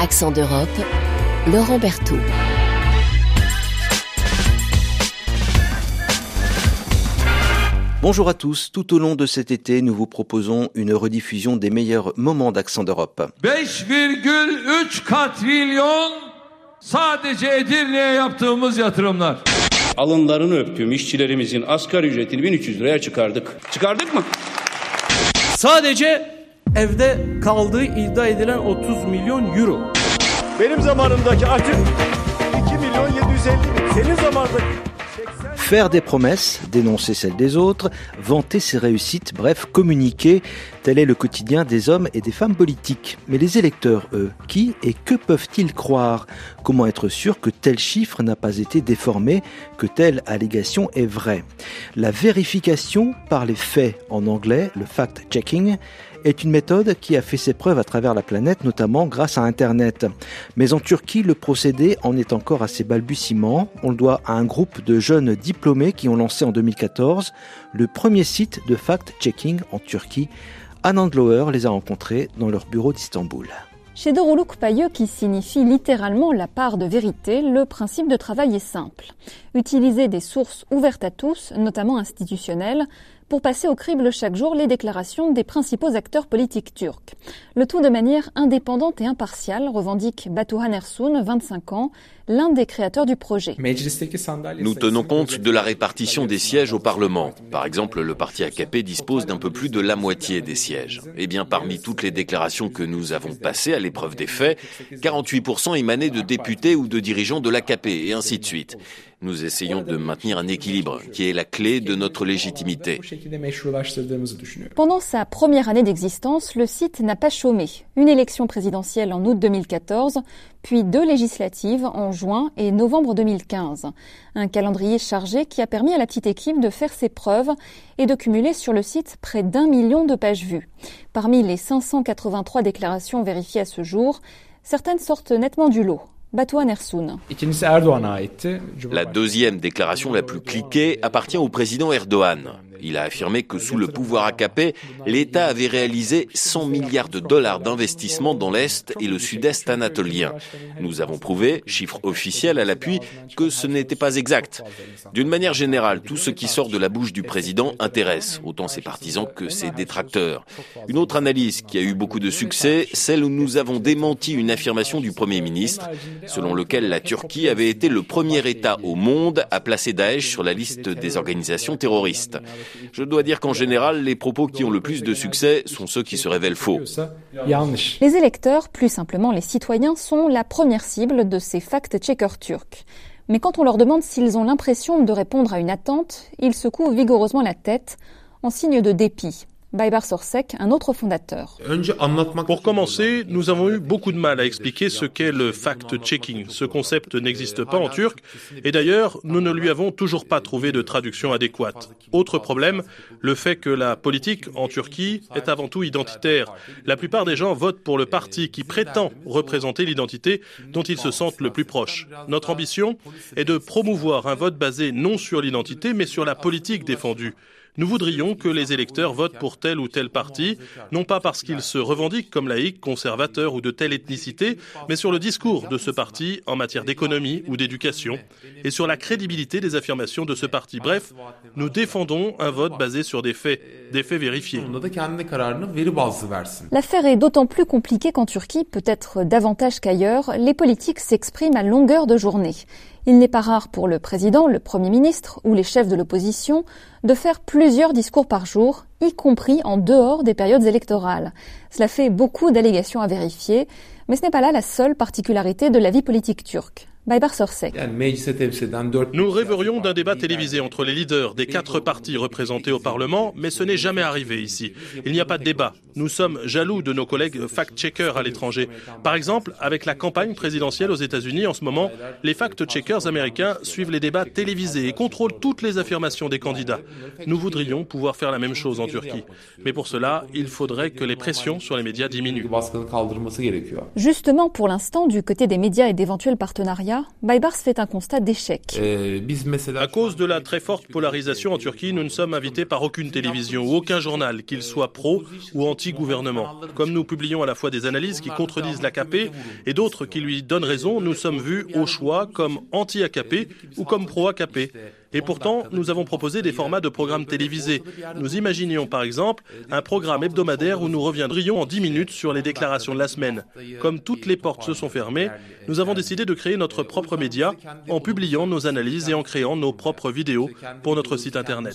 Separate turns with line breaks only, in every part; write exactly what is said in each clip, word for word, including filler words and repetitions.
Accent d'Europe, Laurent Berthoud.
Bonjour à tous, tout au long de cet été, nous vous proposons une rediffusion des meilleurs moments d'Accent d'Europe.
beş virgül üç katrilyon sadece Edirne'ye yaptığımız yatırımlar.
Alınlarını öptüğüm işçilerimizin asgari ücretini bin üç yüz liraya çıkardık. Çıkardık mı?
Sadece evde kaldığı iddia edilen otuz milyon euro.
Benim zamanımdaki açık iki milyon yedi yüz elli bin. Senin zamanındaki...
Faire des promesses, dénoncer celles des autres, vanter ses réussites, bref, communiquer, tel est le quotidien des hommes et des femmes politiques. Mais les électeurs, eux, qui et que peuvent-ils croire ? Comment être sûr que tel chiffre n'a pas été déformé, que telle allégation est vraie ? La vérification par les faits, en anglais, le fact-checking, est une méthode qui a fait ses preuves à travers la planète, notamment grâce à Internet. Mais en Turquie, le procédé en est encore à ses balbutiements. On le doit à un groupe de jeunes diplômés qui ont lancé en deux mille quatorze le premier site de fact-checking en Turquie. Anne Andlauer les a rencontrés dans leur bureau d'Istanbul.
Chez Doğruluk Payı, qui signifie littéralement la part de vérité, le principe de travail est simple. Utiliser des sources ouvertes à tous, notamment institutionnelles, pour passer au crible chaque jour les déclarations des principaux acteurs politiques turcs. Le tout de manière indépendante et impartiale, revendique Batuhan Ersoun, vingt-cinq ans, l'un des créateurs du projet.
Nous tenons compte de la répartition des sièges au Parlement. Par exemple, le parti A K P dispose d'un peu plus de la moitié des sièges. Eh bien, parmi toutes les déclarations que nous avons passées à l'épreuve des faits, quarante-huit pour cent émanaient de députés ou de dirigeants de l'A K P, et ainsi de suite. Nous essayons de maintenir un équilibre qui est la clé de notre légitimité.
Pendant sa première année d'existence, le site n'a pas chômé. Une élection présidentielle en août deux mille quatorze, puis deux législatives en juin et novembre deux mille quinze. Un calendrier chargé qui a permis à la petite équipe de faire ses preuves et de cumuler sur le site près d'un million de pages vues. Parmi les cinq cent quatre-vingt-trois déclarations vérifiées à ce jour, certaines sortent nettement du lot. Batuhan Ersoun.
La deuxième déclaration la plus cliquée appartient au président Erdogan. Il a affirmé que sous le pouvoir A K P, l'État avait réalisé cent milliards de dollars d'investissement dans l'Est et le Sud-Est anatolien. Nous avons prouvé, chiffre officiel à l'appui, que ce n'était pas exact. D'une manière générale, tout ce qui sort de la bouche du président intéresse, autant ses partisans que ses détracteurs. Une autre analyse qui a eu beaucoup de succès, celle où nous avons démenti une affirmation du Premier ministre, selon lequel la Turquie avait été le premier État au monde à placer Daesh sur la liste des organisations terroristes. Je dois dire qu'en général, les propos qui ont le plus de succès sont ceux qui se révèlent faux.
Les électeurs, plus simplement les citoyens, sont la première cible de ces fact-checkers turcs. Mais quand on leur demande s'ils ont l'impression de répondre à une attente, ils secouent vigoureusement la tête, en signe de dépit. Baybars Orsek, un autre fondateur.
Pour commencer, nous avons eu beaucoup de mal à expliquer ce qu'est le fact-checking. Ce concept n'existe pas en turc et d'ailleurs, nous ne lui avons toujours pas trouvé de traduction adéquate. Autre problème, le fait que la politique en Turquie est avant tout identitaire. La plupart des gens votent pour le parti qui prétend représenter l'identité dont ils se sentent le plus proches. Notre ambition est de promouvoir un vote basé non sur l'identité mais sur la politique défendue. Nous voudrions que les électeurs votent pour tel ou tel parti, non pas parce qu'ils se revendiquent comme laïcs, conservateurs ou de telle ethnicité, mais sur le discours de ce parti en matière d'économie ou d'éducation, et sur la crédibilité des affirmations de ce parti. Bref, nous défendons un vote basé sur des faits, des faits vérifiés.
L'affaire est d'autant plus compliquée qu'en Turquie, peut-être davantage qu'ailleurs, les politiques s'expriment à longueur de journée. Il n'est pas rare pour le président, le Premier ministre ou les chefs de l'opposition de faire plusieurs discours par jour, y compris en dehors des périodes électorales. Cela fait beaucoup d'allégations à vérifier, mais ce n'est pas là la seule particularité de la vie politique turque. Baybars Orsek.
Nous rêverions d'un débat télévisé entre les leaders des quatre partis représentés au Parlement, mais ce n'est jamais arrivé ici. Il n'y a pas de débat. Nous sommes jaloux de nos collègues fact-checkers à l'étranger. Par exemple, avec la campagne présidentielle aux États-Unis en ce moment, les fact-checkers américains suivent les débats télévisés et contrôlent toutes les affirmations des candidats. Nous voudrions pouvoir faire la même chose en Turquie. Mais pour cela, il faudrait que les pressions sur les médias diminuent.
Justement, pour l'instant, du côté des médias et d'éventuels partenariats, médias, Baybars fait un constat d'échec.
À cause de la très forte polarisation en Turquie, nous ne sommes invités par aucune télévision ou aucun journal, qu'il soit pro ou anti-gouvernement. Comme nous publions à la fois des analyses qui contredisent l'A K P et d'autres qui lui donnent raison, nous sommes vus au choix comme anti-A K P ou comme pro-A K P. Et pourtant, nous avons proposé des formats de programmes télévisés. Nous imaginions par exemple un programme hebdomadaire où nous reviendrions en dix minutes sur les déclarations de la semaine. Comme toutes les portes se sont fermées, nous avons décidé de créer notre propre média en publiant nos analyses et en créant nos propres vidéos pour notre site internet.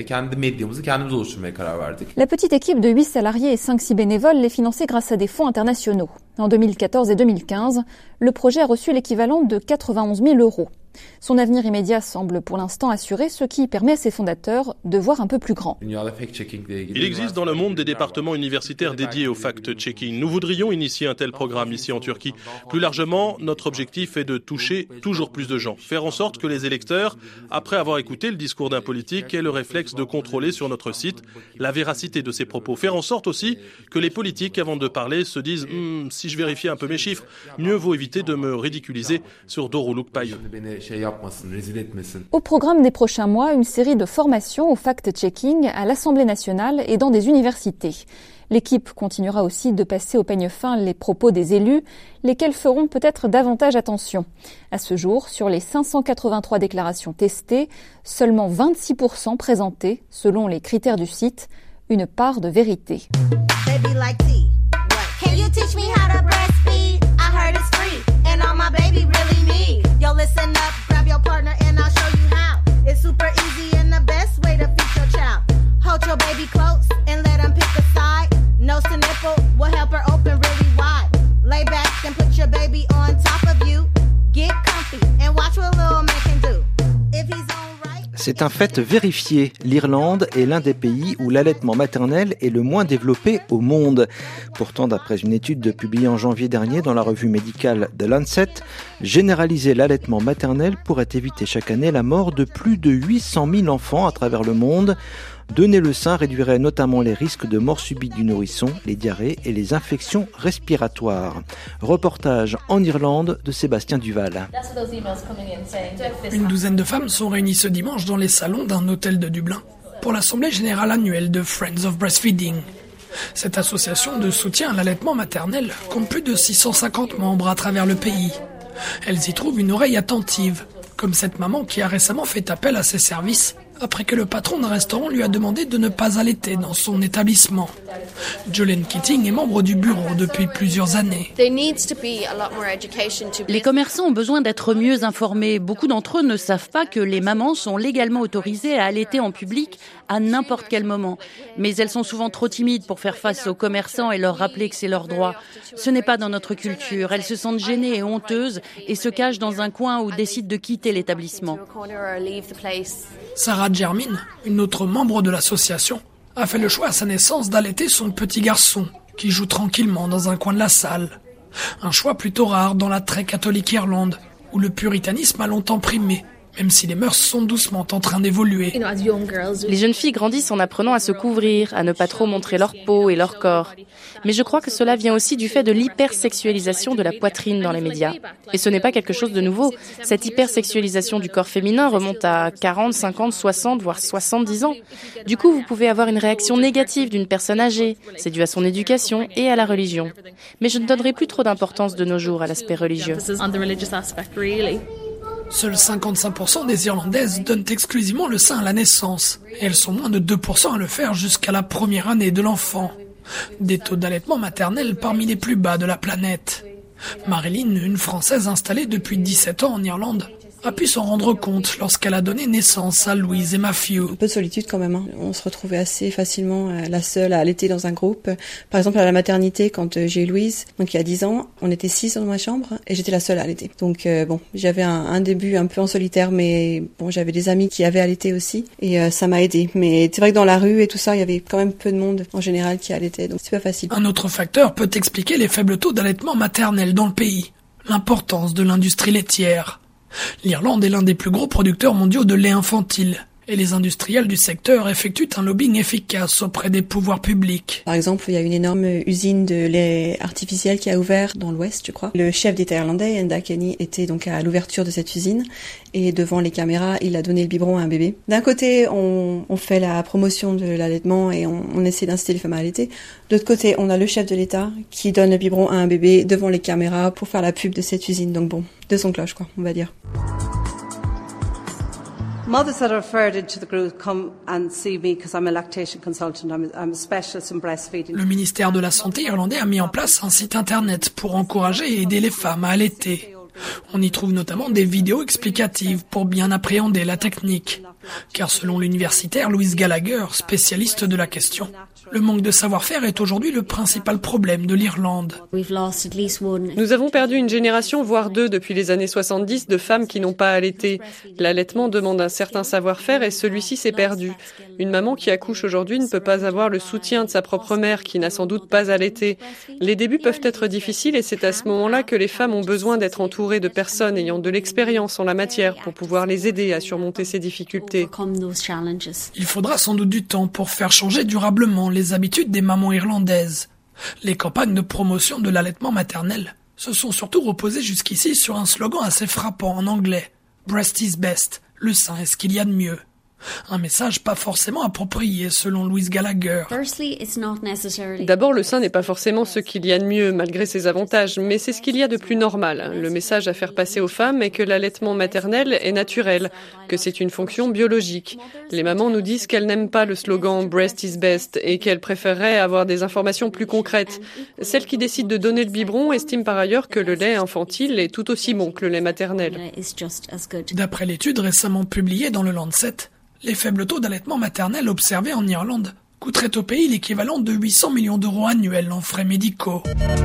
La petite équipe de huit salariés et cinq six bénévoles est financée grâce à des fonds internationaux. En deux mille quatorze et deux mille quinze, le projet a reçu l'équivalent de quatre-vingt-onze mille euros. Son avenir immédiat semble pour l'instant assuré, ce qui permet à ses fondateurs de voir un peu plus grand.
Il existe dans le monde des départements universitaires dédiés au fact-checking. Nous voudrions initier un tel programme ici en Turquie. Plus largement, notre objectif est de toucher toujours plus de gens. Faire en sorte que les électeurs, après avoir écouté le discours d'un politique, aient le réflexe de contrôler sur notre site la véracité de ses propos. Faire en sorte aussi que les politiques, avant de parler, se disent hm, « si je vérifie un peu mes chiffres, mieux vaut éviter de me ridiculiser sur Doğruluk Payı ».
Au programme des prochains mois, une série de formations au fact-checking à l'Assemblée nationale et dans des universités. L'équipe continuera aussi de passer au peigne fin les propos des élus, lesquels feront peut-être davantage attention. À ce jour, sur les cinq cent quatre-vingt-trois déclarations testées, seulement vingt-six pour cent présentaient, selon les critères du site, une part de vérité. Yo, listen up, grab your partner and I'll show you how. It's super easy and the best way to feed your child. Hold your baby close and let him pick a side. Nose to nipple will help her open really wide. Lay back and put your baby on top of you. Get comfy and watch what little man can do. If he's on right.
C'est un fait vérifié. L'Irlande est l'un des pays où l'allaitement maternel est le moins développé au monde. Pourtant, d'après une étude publiée en janvier dernier dans la revue médicale The Lancet, généraliser l'allaitement maternel pourrait éviter chaque année la mort de plus de huit cent mille enfants à travers le monde. Donner le sein réduirait notamment les risques de mort subite du nourrisson, les diarrhées et les infections respiratoires. Reportage en Irlande de Sébastien Duval.
Une douzaine de femmes sont réunies ce dimanche dans les salons d'un hôtel de Dublin pour l'assemblée générale annuelle de Friends of Breastfeeding. Cette association de soutien à l'allaitement maternel compte plus de six cent cinquante membres à travers le pays. Elles y trouvent une oreille attentive, comme cette maman qui a récemment fait appel à ses services après que le patron d'un restaurant lui a demandé de ne pas allaiter dans son établissement. Jolene Keating est membre du bureau depuis plusieurs années.
Les commerçants ont besoin d'être mieux informés. Beaucoup d'entre eux ne savent pas que les mamans sont légalement autorisées à allaiter en public à n'importe quel moment. Mais elles sont souvent trop timides pour faire face aux commerçants et leur rappeler que c'est leur droit. Ce n'est pas dans notre culture. Elles se sentent gênées et honteuses et se cachent dans un coin ou décident de quitter l'établissement.
Sarah Germine, une autre membre de l'association, a fait le choix à sa naissance d'allaiter son petit garçon, qui joue tranquillement dans un coin de la salle. Un choix plutôt rare dans la très catholique Irlande, où le puritanisme a longtemps primé, même si les mœurs sont doucement en train d'évoluer.
Les jeunes filles grandissent en apprenant à se couvrir, à ne pas trop montrer leur peau et leur corps. Mais je crois que cela vient aussi du fait de l'hypersexualisation de la poitrine dans les médias. Et ce n'est pas quelque chose de nouveau. Cette hypersexualisation du corps féminin remonte à quarante, cinquante, soixante, voire soixante-dix ans. Du coup, vous pouvez avoir une réaction négative d'une personne âgée. C'est dû à son éducation et à la religion. Mais je ne donnerai plus trop d'importance de nos jours à l'aspect religieux.
Seuls cinquante-cinq pour cent des Irlandaises donnent exclusivement le sein à la naissance, et elles sont moins de deux pour cent à le faire jusqu'à la première année de l'enfant. Des taux d'allaitement maternel parmi les plus bas de la planète. Marilyn, une Française installée depuis dix-sept ans en Irlande, a pu s'en rendre compte lorsqu'elle a donné naissance à Louise et Matthew.
Un peu de solitude quand même. Hein. On se retrouvait assez facilement euh, la seule à allaiter dans un groupe. Par exemple, à la maternité, quand euh, j'ai eu Louise, donc il y a dix ans, on était six dans ma chambre et j'étais la seule à allaiter. Donc euh, bon, j'avais un, un début un peu en solitaire, mais bon, j'avais des amis qui avaient allaité aussi et euh, ça m'a aidé. Mais c'est vrai que dans la rue et tout ça, il y avait quand même peu de monde en général qui allaitait, donc c'est pas facile.
Un autre facteur peut expliquer les faibles taux d'allaitement maternel dans le pays. L'importance de l'industrie laitière. L'Irlande est l'un des plus gros producteurs mondiaux de lait infantile Et les industriels du secteur effectuent un lobbying efficace auprès des pouvoirs publics.
Par exemple, il y a une énorme usine de lait artificiel qui a ouvert dans l'Ouest, je crois. Le chef d'État irlandais, Enda Kenny, était donc à l'ouverture de cette usine et devant les caméras, il a donné le biberon à un bébé. D'un côté, on, on fait la promotion de l'allaitement et on, on essaie d'inciter les femmes à allaiter. De l'autre côté, on a le chef de l'État qui donne le biberon à un bébé devant les caméras pour faire la pub de cette usine. Donc bon, deux sons de cloche, quoi, on va dire.
Mothers that are referred into the group come and see me because I'm a lactation consultant. I'm a, I'm a specialist in breastfeeding.
Le ministère de la Santé irlandais a mis en place un site internet pour encourager et aider les femmes à allaiter. On y trouve notamment des vidéos explicatives pour bien appréhender la technique. Car selon l'universitaire Louise Gallagher, spécialiste de la question, le manque de savoir-faire est aujourd'hui le principal problème de l'Irlande.
Nous avons perdu une génération, voire deux, depuis les années soixante-dix, de femmes qui n'ont pas allaité. L'allaitement demande un certain savoir-faire et celui-ci s'est perdu. Une maman qui accouche aujourd'hui ne peut pas avoir le soutien de sa propre mère, qui n'a sans doute pas allaité. Les débuts peuvent être difficiles et c'est à ce moment-là que les femmes ont besoin d'être entourées de personnes ayant de l'expérience en la matière pour pouvoir les aider à surmonter ces difficultés.
Il faudra sans doute du temps pour faire changer durablement les habitudes des mamans irlandaises. Les campagnes de promotion de l'allaitement maternel se sont surtout reposées jusqu'ici sur un slogan assez frappant en anglais. Breast is best. Le sein est ce qu'il y a de mieux. Un message pas forcément approprié selon Louise Gallagher.
D'abord, le sein n'est pas forcément ce qu'il y a de mieux malgré ses avantages, mais c'est ce qu'il y a de plus normal. Le message à faire passer aux femmes est que l'allaitement maternel est naturel, que c'est une fonction biologique. Les mamans nous disent qu'elles n'aiment pas le slogan « breast is best » et qu'elles préféreraient avoir des informations plus concrètes. Celles qui décident de donner le biberon estiment par ailleurs que le lait infantile est tout aussi bon que le lait maternel.
D'après l'étude récemment publiée dans le Lancet, les faibles taux d'allaitement maternel observés en Irlande coûteraient au pays l'équivalent de huit cents millions d'euros annuels en frais médicaux.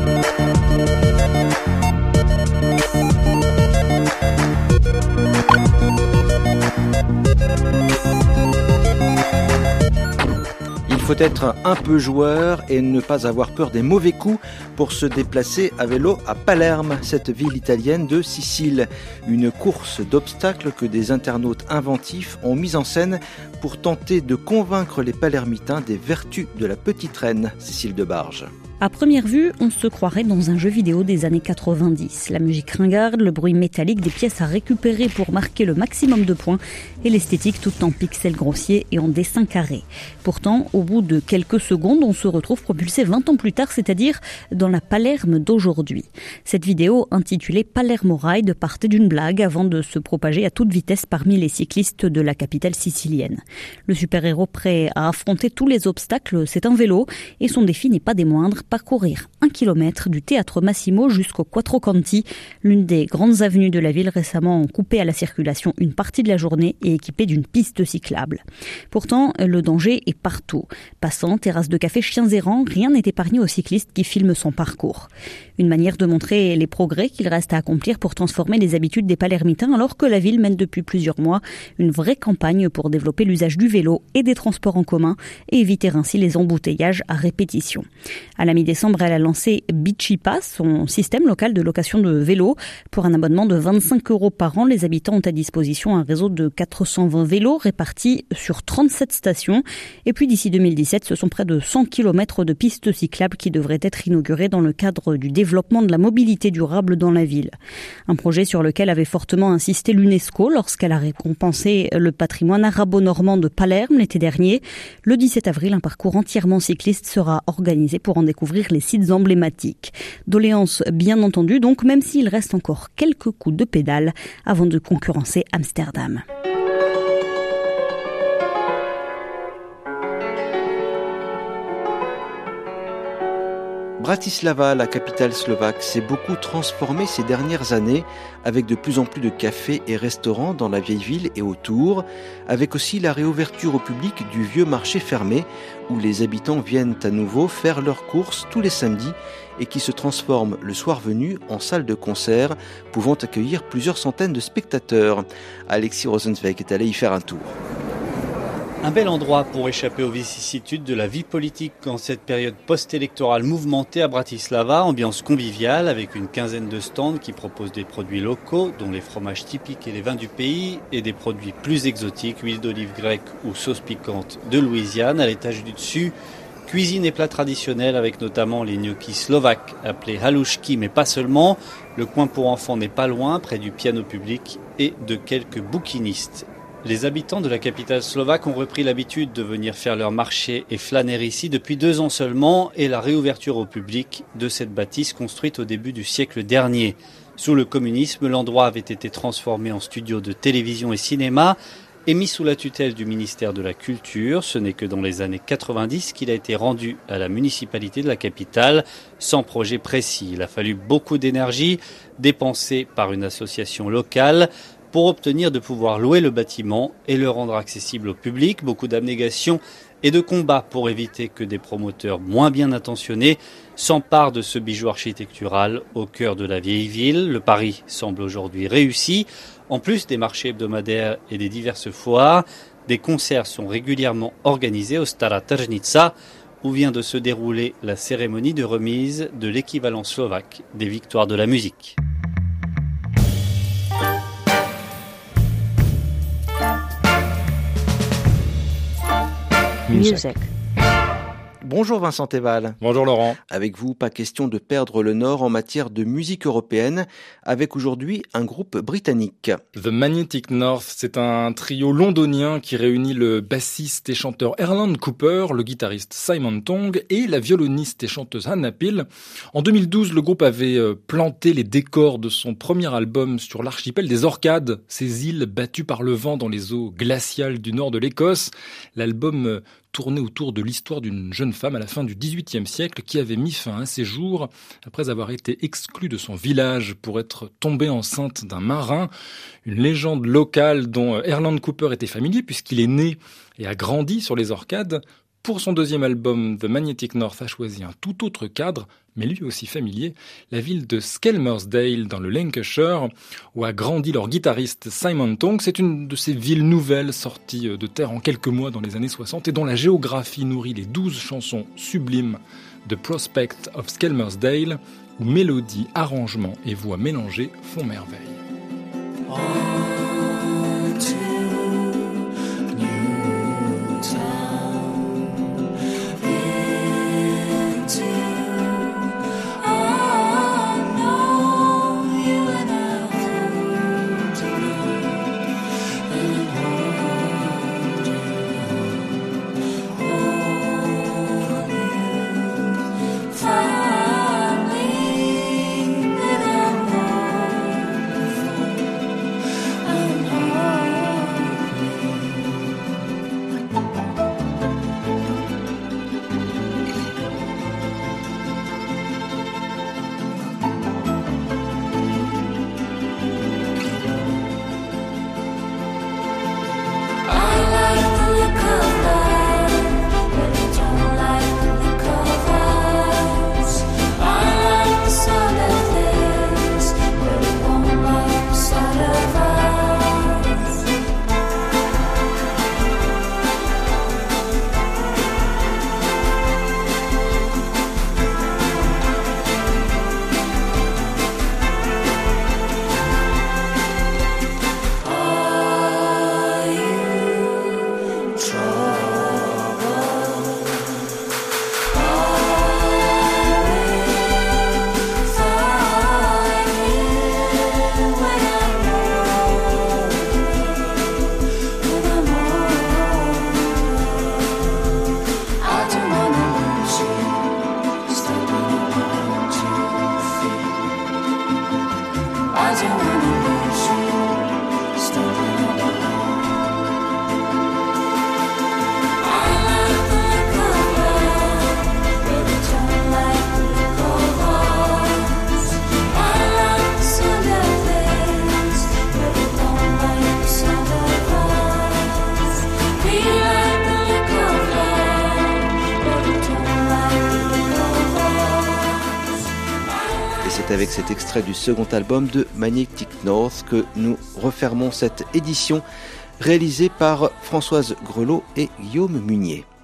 Il faut être un peu joueur et ne pas avoir peur des mauvais coups pour se déplacer à vélo à Palerme, cette ville italienne de Sicile. Une course d'obstacles que des internautes inventifs ont mise en scène pour tenter de convaincre les Palermitains des vertus de la petite reine, Cécile Debarge.
À première vue, on se croirait dans un jeu vidéo des années quatre-vingt-dix. La musique ringarde, le bruit métallique des pièces à récupérer pour marquer le maximum de points et l'esthétique tout en pixels grossiers et en dessins carrés. Pourtant, au bout de quelques secondes, on se retrouve propulsé vingt ans plus tard, c'est-à-dire dans la Palerme d'aujourd'hui. Cette vidéo, intitulée Palermo Ride, partait d'une blague avant de se propager à toute vitesse parmi les cyclistes de la capitale sicilienne. Le super-héros prêt à affronter tous les obstacles, c'est un vélo et son défi n'est pas des moindres. Parcourir un kilomètre du Teatro Massimo jusqu'au Quattrocanti, l'une des grandes avenues de la ville récemment coupée à la circulation une partie de la journée et équipée d'une piste cyclable. Pourtant, le danger est partout. Passants, terrasses de café, chiens errants, rien n'est épargné aux cyclistes qui filment son parcours. Une manière de montrer les progrès qu'il reste à accomplir pour transformer les habitudes des Palermitains alors que la ville mène depuis plusieurs mois une vraie campagne pour développer l'usage du vélo et des transports en commun et éviter ainsi les embouteillages à répétition. À la mi-décembre, elle a lancé Bici Pass, son système local de location de vélos. Pour un abonnement de vingt-cinq euros par an, les habitants ont à disposition un réseau de quatre cent vingt vélos répartis sur trente-sept stations. Et puis d'ici deux mille dix-sept, ce sont près de cent kilomètres de pistes cyclables qui devraient être inaugurées dans le cadre du développement de la mobilité durable dans la ville. Un projet sur lequel avait fortement insisté l'UNESCO lorsqu'elle a récompensé le patrimoine arabo-normand de Palerme l'été dernier. Le dix-sept avril, un parcours entièrement cycliste sera organisé pour en découvrir les sites emblématiques. Doléances bien entendu donc, même s'il reste encore quelques coups de pédale avant de concurrencer Amsterdam.
Bratislava, la capitale slovaque, s'est beaucoup transformée ces dernières années, avec de plus en plus de cafés et restaurants dans la vieille ville et autour, avec aussi la réouverture au public du vieux marché fermé, où les habitants viennent à nouveau faire leurs courses tous les samedis et qui se transforme le soir venu en salle de concert, pouvant accueillir plusieurs centaines de spectateurs. Alexis Rosenzweig est allé y faire un tour.
Un bel endroit pour échapper aux vicissitudes de la vie politique en cette période post-électorale mouvementée à Bratislava, ambiance conviviale avec une quinzaine de stands qui proposent des produits locaux, dont les fromages typiques et les vins du pays, et des produits plus exotiques, huile d'olive grecque ou sauce piquante de Louisiane. À l'étage du dessus, cuisine et plats traditionnels avec notamment les gnocchis slovaques appelés halušky, mais pas seulement. Le coin pour enfants n'est pas loin, près du piano public et de quelques bouquinistes. Les habitants de la capitale slovaque ont repris l'habitude de venir faire leur marché et flâner ici depuis deux ans seulement et la réouverture au public de cette bâtisse construite au début du siècle dernier. Sous le communisme, l'endroit avait été transformé en studio de télévision et cinéma et mis sous la tutelle du ministère de la Culture. Ce n'est que dans les années quatre-vingt-dix qu'il a été rendu à la municipalité de la capitale, sans projet précis. Il a fallu beaucoup d'énergie dépensée par une association locale pour obtenir de pouvoir louer le bâtiment et le rendre accessible au public. Beaucoup d'abnégation et de combat pour éviter que des promoteurs moins bien intentionnés s'emparent de ce bijou architectural au cœur de la vieille ville. Le pari semble aujourd'hui réussi. En plus des marchés hebdomadaires et des diverses foires, des concerts sont régulièrement organisés au Stara Tržnica, où vient de se dérouler la cérémonie de remise de l'équivalent slovaque des victoires de la musique.
Music. Bonjour Vincent Teval.
Bonjour Laurent.
Avec vous, pas question de perdre le nord en matière de musique européenne, avec aujourd'hui un groupe britannique.
The Magnetic North, c'est un trio londonien qui réunit le bassiste et chanteur Erland Cooper, le guitariste Simon Tong et la violoniste et chanteuse Hannah Peel. En deux mille douze, le groupe avait planté les décors de son premier album sur l'archipel des Orcades, ces îles battues par le vent dans les eaux glaciales du nord de l'Écosse. L'album tourné autour de l'histoire d'une jeune femme à la fin du dix-huitième siècle qui avait mis fin à ses jours après avoir été exclue de son village pour être tombée enceinte d'un marin. Une légende locale dont Erland Cooper était familier puisqu'il est né et a grandi sur les Orcades. Pour son deuxième album, The Magnetic North a choisi un tout autre cadre, mais lui aussi familier, la ville de Skelmersdale dans le Lancashire, où a grandi leur guitariste Simon Tong. C'est une de ces villes nouvelles sorties de terre en quelques mois dans les années soixante et dont la géographie nourrit les douze chansons sublimes de Prospect of Skelmersdale, où mélodie, arrangement et voix mélangées font merveille.
Avec cet extrait du second album de Magnetic North que nous refermons cette édition réalisé par Françoise Grelot et Guillaume Munier.